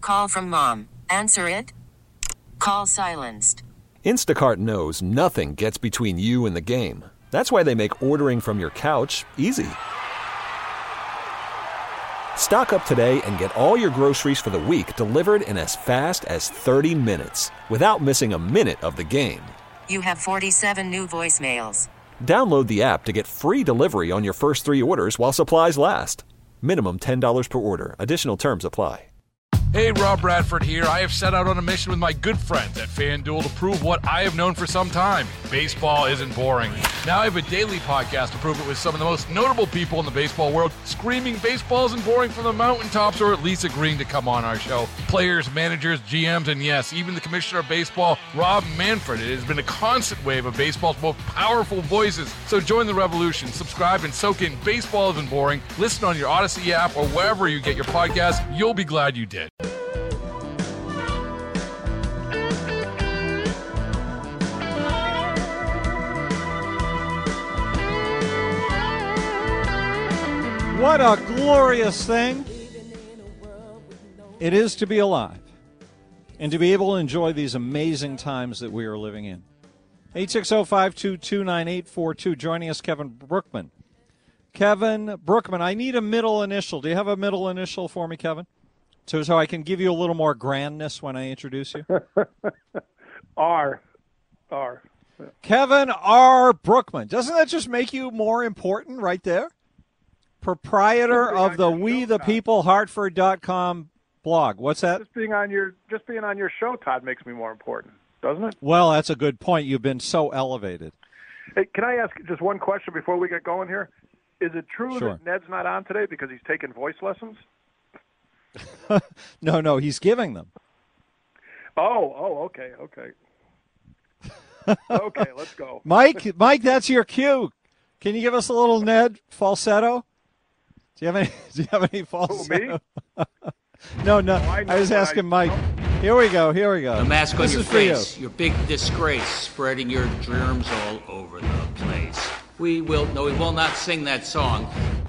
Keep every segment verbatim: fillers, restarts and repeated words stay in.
Call from mom. Answer it. Call silenced. Instacart knows nothing gets between you and the game. That's why they make ordering from your couch easy. Stock up today and get all your groceries for the week delivered in as fast as thirty minutes without missing a minute of the game. You have forty-seven new voicemails. Download the app to get free delivery on your first three orders while supplies last. Minimum ten dollars per order. Additional terms apply. Hey, Rob Bradford here. I have set out on a mission with my good friends at FanDuel to prove what I have known for some time. Baseball isn't boring. Now I have a daily podcast to prove it with some of the most notable people in the baseball world, screaming baseball isn't boring from the mountaintops, or at least agreeing to come on our show. Players, managers, G Ms, and yes, even the commissioner of baseball, Rob Manfred. It has been a constant wave of baseball's most powerful voices. So join the revolution. Subscribe and soak in Baseball Isn't Boring. Listen on your Odyssey app or wherever you get your podcasts. You'll be glad you did. What a glorious thing it is to be alive and to be able to enjoy these amazing times that we are living in. eight six zero, five two two, nine eight four two. Joining us, Kevin Brookman. Kevin Brookman, I need a middle initial. Do you have a middle initial for me, Kevin? So, so I can give you a little more grandness when I introduce you? R. R. Kevin R. Brookman. Doesn't that just make you more important right there? Proprietor of the We the People Hartford dot com blog. What's that? Just being on your just being on your show, Todd, makes me more important, doesn't it? Well, that's a good point. You've been so elevated. Hey, can I ask just one question before we get going here? Is it true Sure. that Ned's not on today because he's taking voice lessons? no, no, he's giving them. Oh, oh, okay, okay. Okay, let's go. Mike, Mike, that's your cue. Can you give us a little Ned falsetto? Do you have any? Do you have any falsetto? Who, me? no, no. Oh, I, I was asking I, Mike. Here we go. Here we go. The mask on this your is for you. face, your big disgrace, spreading your germs all over the place. We will no, we will not sing that song.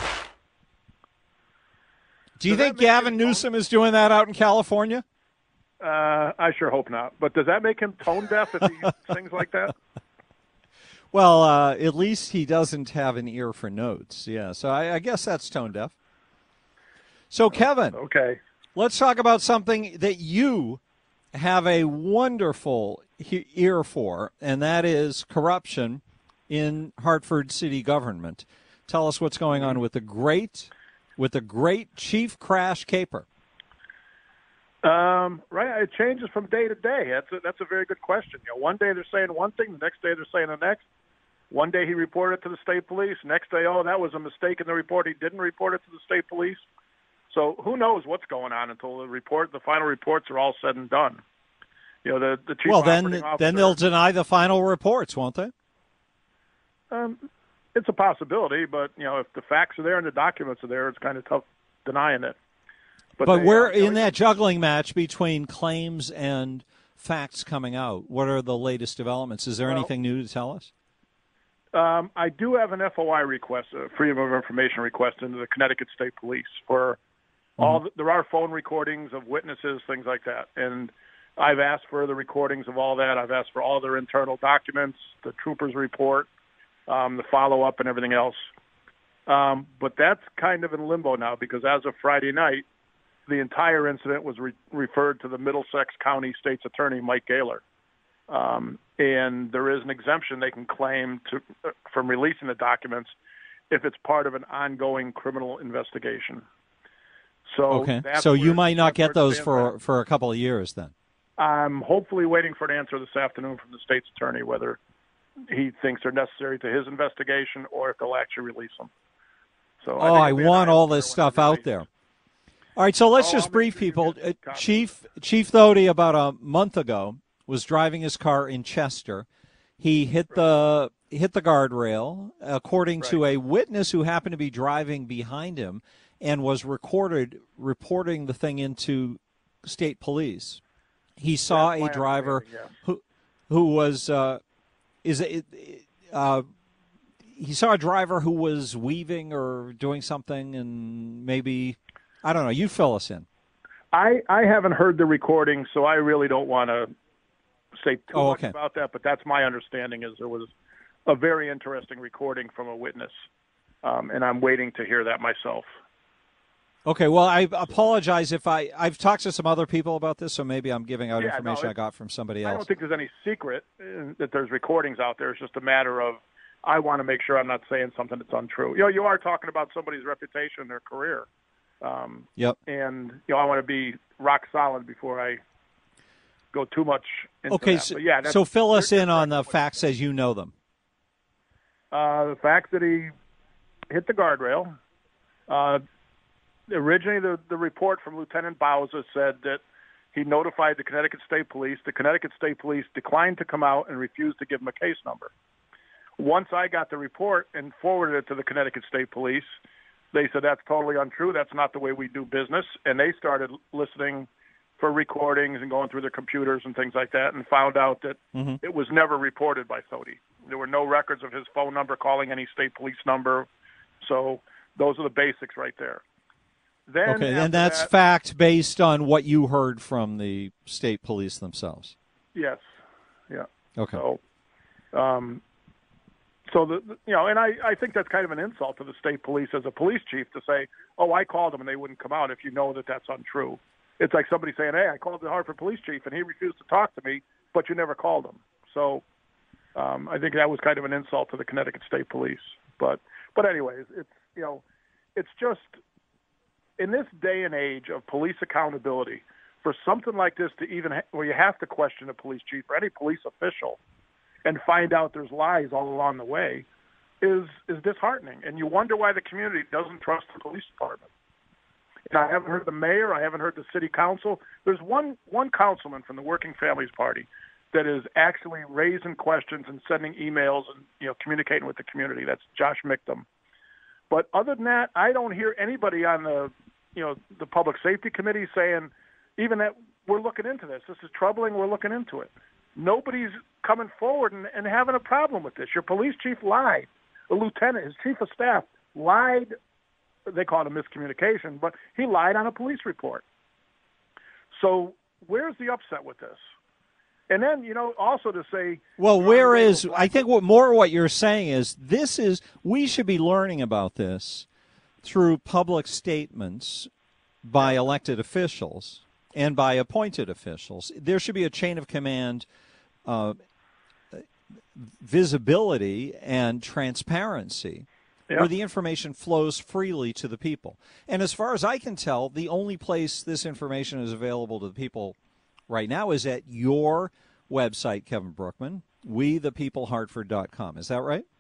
Do you Does think that make Gavin him Newsom is doing that out in California? Uh, I sure hope not. But does that make him tone deaf if he sings like that? Well, uh, at least he doesn't have an ear for notes. Yeah, so I, I guess that's tone deaf. So, Kevin, Okay. let's talk about something that you have a wonderful he- ear for, and that is corruption in Hartford city government. Tell us what's going on with the great, with the great Chief Crash Caper. Um, right. It changes from day to day. That's a, that's a very good question. You know, one day they're saying one thing, the next day they're saying the next. One day he reported it to the state police. Next day, oh, that was a mistake in the report. He didn't report it to the state police. So who knows what's going on until the report, the final reports are all said and done. You know, the the chief Well, operating then, officer, then they'll deny the final reports, won't they? Um, it's a possibility, but you know, if the facts are there and the documents are there, it's kind of tough denying it. But, they, we're uh, you know, in that juggling match between claims and facts coming out. What are the latest developments? Is there Well, anything new to tell us? Um, I do have an F O I request, a Freedom of Information request into the Connecticut State Police for mm-hmm. all. The, there are phone recordings of witnesses, things like that, and I've asked for the recordings of all that. I've asked for all their internal documents, the troopers' report, um, the follow-up, and everything else. Um, but that's kind of in limbo now because as of Friday night, the entire incident was re- referred to the Middlesex County State's Attorney, Mike Gaylor. Um, and there is an exemption they can claim to, uh, from releasing the documents if it's part of an ongoing criminal investigation. So Okay, that's so you where- might not that's where get it those stands for, at. for a couple of years then. I'm hopefully waiting for an answer this afternoon from the state's attorney whether he thinks they're necessary to his investigation or if they'll actually release them. So Oh, think I it'll be an want eye all opener this when stuff they're out released. there. All right, so let's Oh, just I'll make brief sure you people. get Uh, copies. Chief Chief Thody, about a month ago, was driving his car in Chester. He hit the hit the guardrail, according to a witness who happened to be driving behind him, and was recorded reporting the thing into state police. He saw That's a my driver understanding, yes. who who was uh, is it. Uh, he saw a driver who was weaving or doing something, and maybe I don't know. You fill us in. I, I haven't heard the recording, so I really don't want to say too oh, much okay. about that, but that's my understanding is there was a very interesting recording from a witness, um, and I'm waiting to hear that myself. Okay, well, I apologize if I, I've talked to some other people about this, so maybe I'm giving out yeah, information no, I got from somebody else. I don't think there's any secret that there's recordings out there. It's just a matter of I want to make sure I'm not saying something that's untrue. You know, you are talking about somebody's reputation, their career. Um, yep. And, you know, I want to be rock solid before I go too much into okay, that. so, but yeah, so fill us in on the facts as you know them. Uh, the fact that he hit the guardrail. Uh, originally, the, the report from Lieutenant Bauza said that he notified the Connecticut State Police. The Connecticut State Police declined to come out and refused to give him a case number. Once I got the report and forwarded it to the Connecticut State Police, they said that's totally untrue. That's not the way we do business. And they started listening for recordings and going through their computers and things like that and found out that mm-hmm. it was never reported by Thody. There were no records of his phone number calling any state police number. So those are the basics right there. Then okay, and that's that, fact based on what you heard from the state police themselves. Yes. Yeah. Okay. So, um, so the, you know, and I, I think that's kind of an insult to the state police as a police chief to say, oh, I called them and they wouldn't come out if you know that that's untrue. It's like somebody saying, hey, I called the Hartford police chief and he refused to talk to me, but you never called him. So um, I think that was kind of an insult to the Connecticut State Police. But, but anyways, it's, you know, it's just in this day and age of police accountability, for something like this to even ha- where you have to question a police chief or any police official and find out there's lies all along the way is is disheartening. And you wonder why the community doesn't trust the police department. And I haven't heard the mayor. I haven't heard the city council. There's one one councilman from the Working Families Party that is actually raising questions and sending emails and, you know, communicating with the community. That's Josh Michtam. But other than that, I don't hear anybody on the, you know, the public safety committee saying even that we're looking into this. This is troubling. We're looking into it. Nobody's coming forward and, and having a problem with this. Your police chief lied. The lieutenant, his chief of staff, lied. They call it a miscommunication, but he lied on a police report. So where's the upset with this? And then, you know, also to say... Well, where is... I think what more what you're saying is this is... We should be learning about this through public statements by elected officials and by appointed officials. There should be a chain of command uh, visibility and transparency yep. where the information flows freely to the people. And as far as I can tell, the only place this information is available to the people right now is at your website, Kevin Brookman, we the people hartford dot com. Is that right?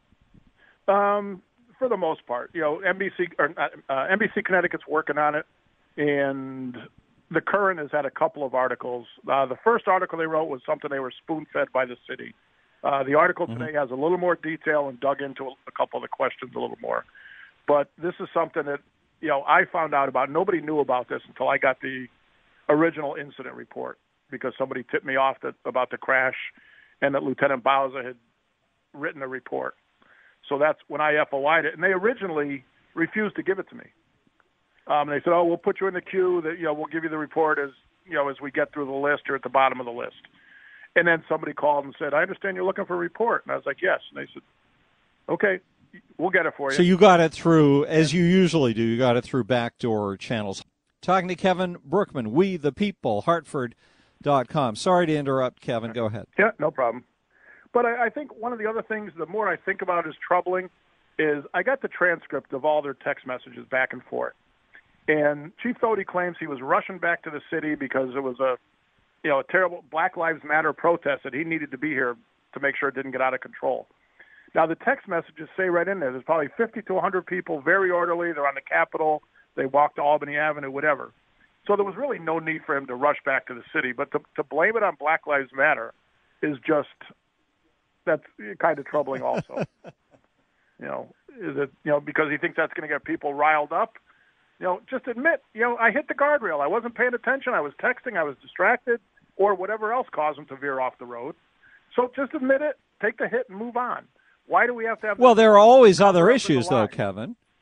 Um, for the most part. You know, N B C or uh, N B C Connecticut's working on it, and the Current has had a couple of articles. Uh, the first article they wrote was something they were spoon-fed by the city. Uh, the article today mm-hmm. has a little more detail and dug into a, a couple of the questions a little more. But this is something that, you know, I found out about. Nobody knew about this until I got the original incident report because somebody tipped me off that, about the crash and that Lieutenant Bauza had written a report. So that's when I F O I'd it. And they originally refused to give it to me. Um, they said, oh, we'll put you in the queue. That, you know, we'll give you the report as, you know, as we get through the list. You're at the bottom of the list. And then somebody called and said, I understand you're looking for a report. And I was like, yes. And they said, okay, we'll get it for you. So you got it through, as you usually do, you got it through backdoor channels. Talking to Kevin Brookman, we the people, hartford dot com. Sorry to interrupt, Kevin. Go ahead. Yeah, no problem. But I, I think one of the other things, the more I think about it is troubling, is I got the transcript of all their text messages back and forth. And Chief Thody claims he was rushing back to the city because it was a, you know, a terrible Black Lives Matter protest that he needed to be here to make sure it didn't get out of control. Now, the text messages say right in there, there's probably fifty to one hundred people, very orderly. They're on the Capitol. They walked to Albany Avenue, whatever. So there was really no need for him to rush back to the city. But to, to blame it on Black Lives Matter is just, that's kind of troubling also. You know, is it, you know, because he thinks that's going to get people riled up. You know, just admit, you know, I hit the guardrail. I wasn't paying attention. I was texting. I was distracted, or whatever else caused him to veer off the road. So just admit it, take the hit, and move on. Why do we have to have... Well, there are always other issues, though, Kevin.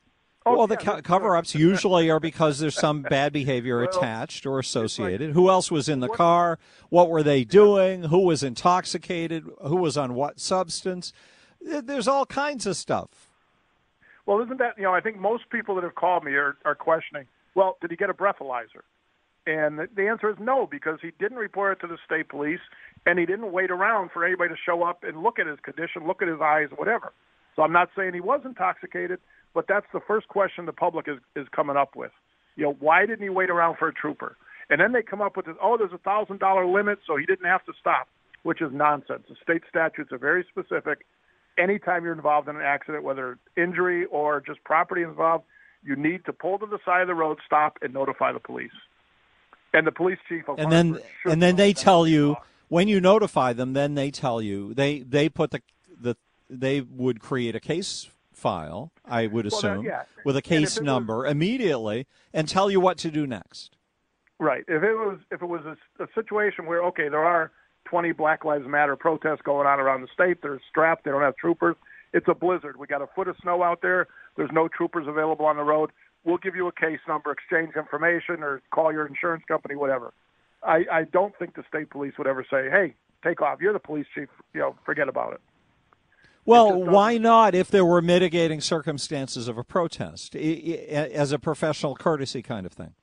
Oh, well, yeah, the co- that's cover-ups good. usually are because there's some bad behavior Well, attached or associated. like, Who else was in the what- car? What were they doing? Who was intoxicated? Who was on what substance? There's all kinds of stuff. Well, isn't that, you know, I think most people that have called me are, are questioning, well, did he get a breathalyzer? And the, the answer is no, because he didn't report it to the state police, and he didn't wait around for anybody to show up and look at his condition, look at his eyes, whatever. So I'm not saying he was intoxicated, but that's the first question the public is, is coming up with. You know, why didn't he wait around for a trooper? And then they come up with this, oh, there's a one thousand dollars limit, so he didn't have to stop, which is nonsense. The state statutes are very specific. Anytime you're involved in an accident, whether injury or just property involved, you need to pull to the side of the road, stop, and notify the police. And the police chief of And then, Hartford should and then know they that. tell you when you notify them. Then they tell you they they put the the they would create a case file. I would Well, that- assume yeah. with a And if case it was- number immediately and tell you what to do next. Right. If it was if it was a, a situation where, okay, there are twenty Black Lives Matter protests going on around the state, they're strapped, they don't have troopers, it's a blizzard, we got a foot of snow out there, there's no troopers available on the road, we'll give you a case number, exchange information, or call your insurance company, whatever. I, I don't think the state police would ever say, hey, take off, you're the police chief, you know, forget about it. Well, just why doesn't- not if there were mitigating circumstances of a protest I- I- as a professional courtesy kind of thing?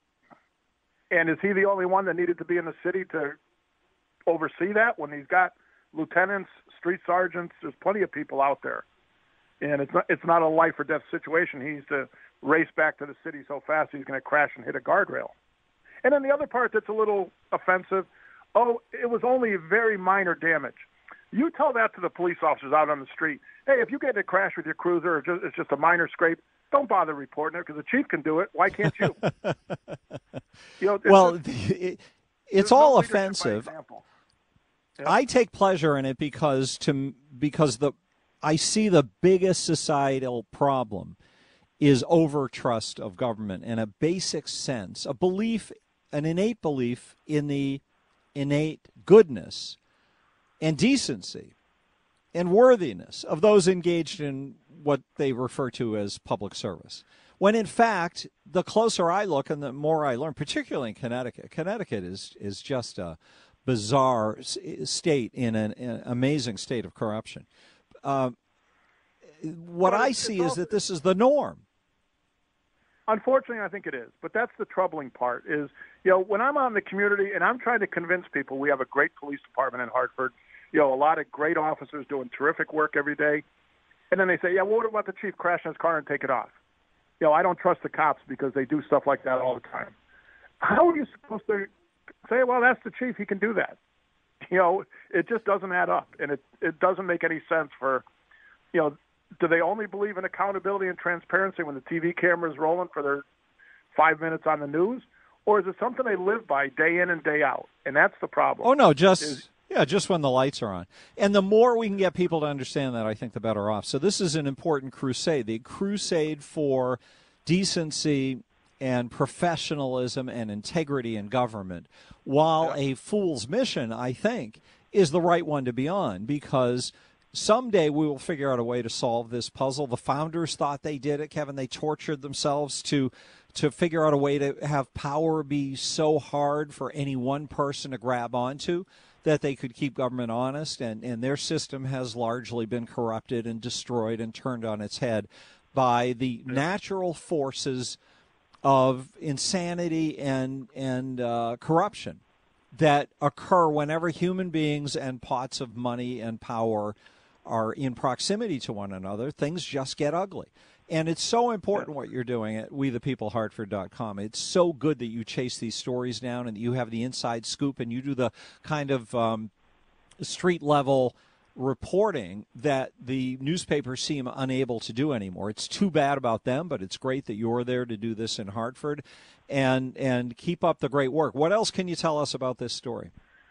And is he the only one that needed to be in the city to oversee that when he's got lieutenants, street sergeants? There's plenty of people out there. And it's not, it's not a life or death situation. He needs to race back to the city so fast he's going to crash and hit a guardrail. And then the other part that's a little offensive, oh, it was only very minor damage. You tell that to the police officers out on the street. Hey, if you get in a crash with your cruiser or just, it's just a minor scrape, don't bother reporting it because the chief can do it. Why can't you? you know, it's Well, just- it, there's it's no all leadership by offensive. example. I take pleasure in it because to because the I see the biggest societal problem is overtrust of government and a basic sense, a belief, an innate belief in the innate goodness and decency and worthiness of those engaged in what they refer to as public service. When in fact, the closer I look and the more I learn, particularly in Connecticut, Connecticut is is just a bizarre state in an, an amazing state of corruption. Uh, what Well, I it's- see it's is also- that this is the norm. Unfortunately, I think it is. But that's the troubling part is, you know, when I'm out in the community and I'm trying to convince people we have a great police department in Hartford, you know, a lot of great officers doing terrific work every day. And then they say, yeah, well, what about the chief crashing his car and take it off? You know, I don't trust the cops because they do stuff like that all the time. How are you supposed to say, well, that's the chief, he can do that? You know, it just doesn't add up. And it, it doesn't make any sense for, you know, do they only believe in accountability and transparency when the T V camera is rolling for their five minutes on the news? Or is it something they live by day in and day out? And that's the problem. Oh, no, just Is- yeah, just when the lights are on. And the more we can get people to understand that, I think the better off. So this is an important crusade, the crusade for decency and professionalism and integrity in government, while a fool's mission, I think, is the right one to be on, because someday we will figure out a way to solve this puzzle. The founders thought they did it, Kevin. They tortured themselves to to figure out a way to have power be so hard for any one person to grab onto that they could keep government honest, and, and their system has largely been corrupted and destroyed and turned on its head by the natural forces of insanity and and uh, corruption that occur whenever human beings and pots of money and power are in proximity to one another. Things just get ugly. And it's so important what you're doing at we the people hartford dot com. It's so good that you chase these stories down and that you have the inside scoop and you do the kind of um, street-level reporting that the newspapers seem unable to do anymore. It's too bad about them, but it's great that you're there to do this in Hartford. And and keep up the great work. What else can you tell us about this story?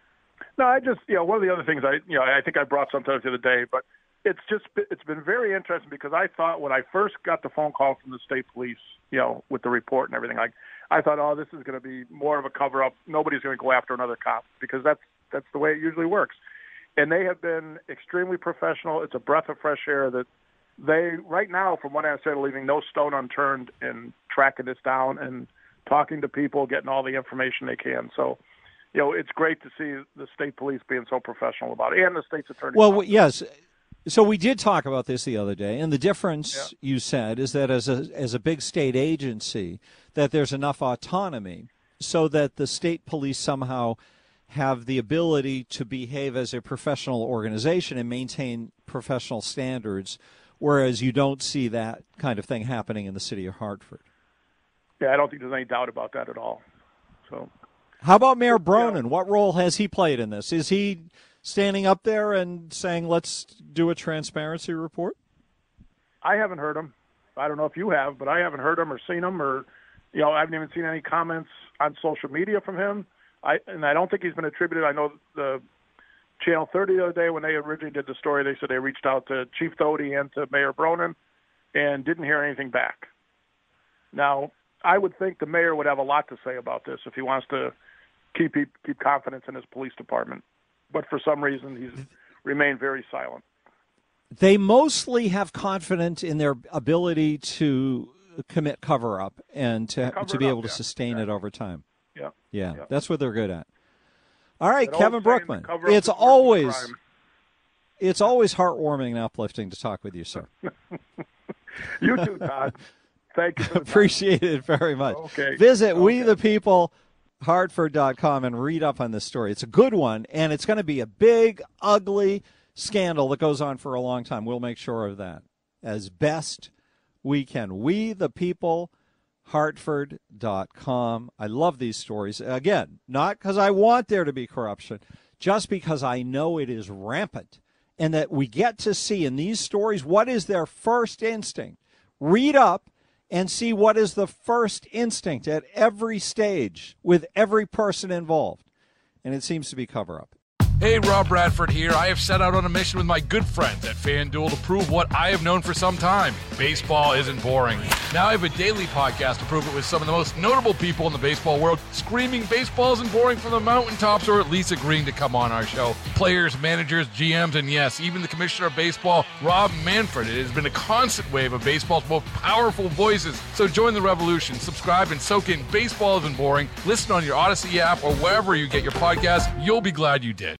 No, I just, you know, one of the other things I, you know, I think I brought something up the other day, but it's just, it's been very interesting because I thought when I first got the phone call from the state police, you know, with the report and everything, like, I thought, oh, this is going to be more of a cover-up. Nobody's going to go after another cop because that's that's the way it usually works. And they have been extremely professional. It's a breath of fresh air that they, right now, from what I said, are leaving no stone unturned in tracking this down and talking to people, getting all the information they can. So, you know, it's great to see the state police being so professional about it, and the state's attorney. Well, yes. So we did talk about this the other day, and the difference, yeah. you said, is that as a as a big state agency, that there's enough autonomy so that the state police somehow have the ability to behave as a professional organization and maintain professional standards, whereas you don't see that kind of thing happening in the city of Hartford. Yeah, I don't think there's any doubt about that at all. So, how about Mayor Bronin? What role has he played in this? Is he standing up there and saying, let's do a transparency report? I haven't heard him. I don't know if you have, but I haven't heard him or seen him, or, you know, I haven't even seen any comments on social media from him. I and I don't think he's been attributed. I know the Channel thirty the other day, when they originally did the story, they said they reached out to Chief Doty and to Mayor Bronin and didn't hear anything back. Now, I would think the mayor would have a lot to say about this if he wants to keep keep confidence in his police department. But for some reason, he's remained very silent. They mostly have confidence in their ability to commit cover-up and to cover to be up, able to yeah, sustain exactly. it over time. Yeah. yeah, yeah, that's what they're good at. All right, that Kevin Brookman. It's always it's always heartwarming and uplifting to talk with you, sir. You too, Todd. Thank you. For the Appreciate time. It very much. Okay. Visit okay. we the people hartford dot com and read up on this story. It's a good one, and it's going to be a big, ugly scandal that goes on for a long time. We'll make sure of that as best we can. we the people hartford dot com. I love these stories. Again, not because I want there to be corruption, just because I know it is rampant, and that we get to see in these stories what is their first instinct. Read up and see what is the first instinct at every stage with every person involved. And it seems to be cover-up. Hey, Rob Bradford here. I have set out on a mission with my good friends at FanDuel to prove what I have known for some time. Baseball isn't boring. Now I have a daily podcast to prove it with some of the most notable people in the baseball world, screaming baseball isn't boring from the mountaintops, or at least agreeing to come on our show. Players, managers, G Ms, and yes, even the commissioner of baseball, Rob Manfred. It has been a constant wave of baseball's most powerful voices. So join the revolution. Subscribe and soak in Baseball Isn't Boring. Listen on your Odyssey app or wherever you get your podcasts. You'll be glad you did.